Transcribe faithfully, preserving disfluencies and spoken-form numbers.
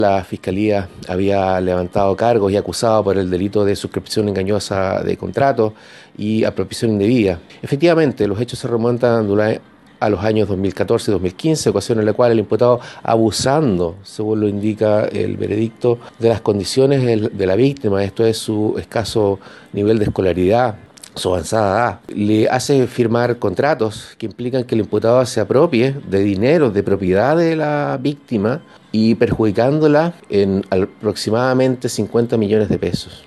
La Fiscalía había levantado cargos y acusado por el delito de suscripción engañosa de contratos y apropiación indebida. Efectivamente, los hechos se remontan a los años dos mil catorce y dos mil quince, ocasión en la cual el imputado, abusando, según lo indica el veredicto, de las condiciones de la víctima, esto es su escaso nivel de escolaridad, su avanzada edad, le hace firmar contratos que implican que el imputado se apropie de dinero, de propiedad de la víctima y perjudicándola en aproximadamente cincuenta millones de pesos.